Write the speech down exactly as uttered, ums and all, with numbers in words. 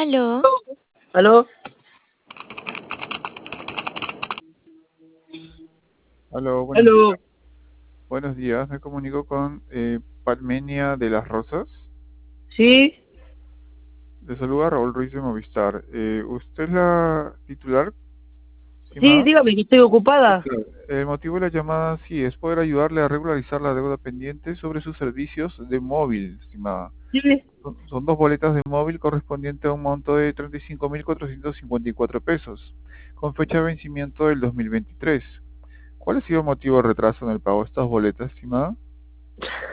Aló. ¿Aló? Aló, buenos días. ¿Aló? Buenos días, me comunico con eh, Palmenia de las Rosas. ¿Sí? Le saluda Raúl Ruiz de Movistar. Eh, ¿usted es la titular, Sí, estimada? dígame que estoy ocupada. Claro. El motivo de la llamada, sí, es poder ayudarle a regularizar la deuda pendiente sobre sus servicios de móvil, estimada. Sí. Son son dos boletas de móvil correspondientes a un monto de treinta y cinco mil cuatrocientos cincuenta y cuatro pesos, con fecha de vencimiento del dos mil veintitrés. ¿Cuál ha sido el motivo de retraso en el pago de estas boletas, estimada?